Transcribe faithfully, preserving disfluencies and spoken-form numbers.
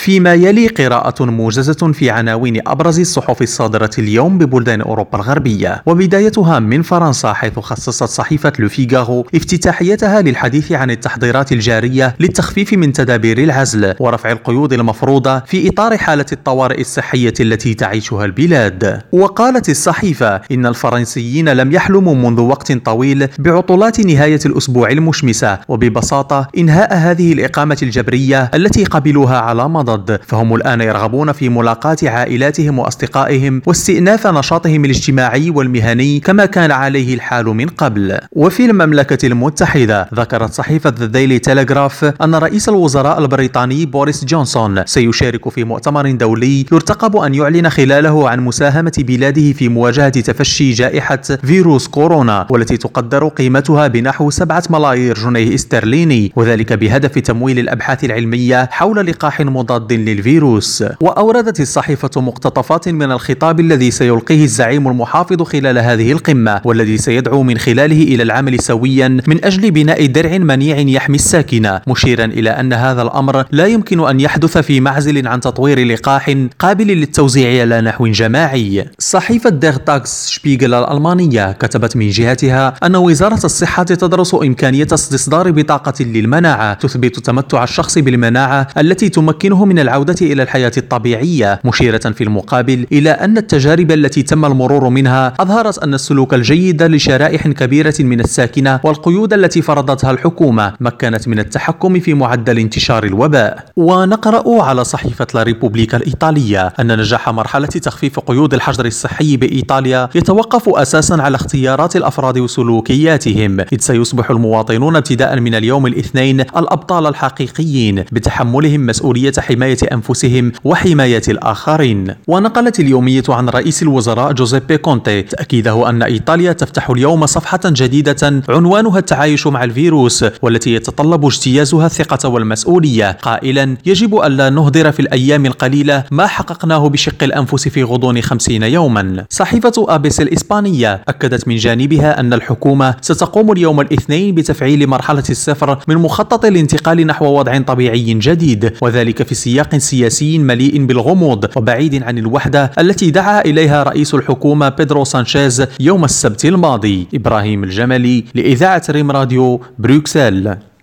فيما يلي قراءة موجزة في عناوين أبرز الصحف الصادرة اليوم ببلدان أوروبا الغربية، وبدايتها من فرنسا، حيث خصصت صحيفة لو فيغارو افتتاحيتها للحديث عن التحضيرات الجارية للتخفيف من تدابير العزل ورفع القيود المفروضة في إطار حالة الطوارئ الصحية التي تعيشها البلاد. وقالت الصحيفة إن الفرنسيين لم يحلموا منذ وقت طويل بعطلات نهاية الأسبوع المشمسة، وببساطة إنهاء هذه الإقامة الجبرية التي قبلوها على مضض، فهم الآن يرغبون في ملاقاة عائلاتهم وأصدقائهم واستئناف نشاطهم الاجتماعي والمهني كما كان عليه الحال من قبل. وفي المملكة المتحدة ذكرت صحيفة ذا ديلي تيليغراف أن رئيس الوزراء البريطاني بوريس جونسون سيشارك في مؤتمر دولي يرتقب أن يعلن خلاله عن مساهمة بلاده في مواجهة تفشي جائحة فيروس كورونا، والتي تقدر قيمتها بنحو سبعة ملايير جنيه استرليني، وذلك بهدف تمويل الأبحاث العلمية حول لقاح مضاد للفيروس. وأوردت الصحيفة مقتطفات من الخطاب الذي سيلقيه الزعيم المحافظ خلال هذه القمة، والذي سيدعو من خلاله إلى العمل سويا من أجل بناء درع منيع يحمي الساكنة، مشيرا إلى أن هذا الأمر لا يمكن أن يحدث في معزل عن تطوير لقاح قابل للتوزيع على نحو جماعي. صحيفة دير تاكس شبيغل الألمانية كتبت من جهتها أن وزارة الصحة تدرس إمكانية استصدار بطاقة للمناعة تثبت تمتع الشخص بالمناعة التي تمكنه من العودة إلى الحياة الطبيعية، مشيرة في المقابل إلى أن التجارب التي تم المرور منها أظهرت أن السلوك الجيد لشرائح كبيرة من الساكنة والقيود التي فرضتها الحكومة مكنت من التحكم في معدل انتشار الوباء. ونقرأ على صحيفة لا ريبوبليكا الإيطالية أن نجاح مرحلة تخفيف قيود الحجر الصحي بإيطاليا يتوقف أساسا على اختيارات الأفراد وسلوكياتهم، إذ سيصبح المواطنون ابتداء من اليوم الاثنين الأبطال الحقيقيين بتحملهم مسؤولية حماية أنفسهم وحماية الآخرين. ونقلت اليومية عن رئيس الوزراء جوزيبي كونتي تأكيده أن إيطاليا تفتح اليوم صفحة جديدة عنوانها التعايش مع الفيروس، والتي يتطلب اجتيازها الثقة والمسؤولية، قائلا يجب ألا نهدر في الأيام القليلة ما حققناه بشق الأنفس في غضون خمسين يوما. صحيفة أبيس الإسبانية أكدت من جانبها أن الحكومة ستقوم اليوم الاثنين بتفعيل مرحلة الصفر من مخطط الانتقال نحو وضع طبيعي جديد، وذلك في سياق سياسي مليء بالغموض وبعيد عن الوحدة التي دعا إليها رئيس الحكومة بيدرو سانشيز يوم السبت الماضي. إبراهيم الجملي لإذاعة ريم راديو بروكسل.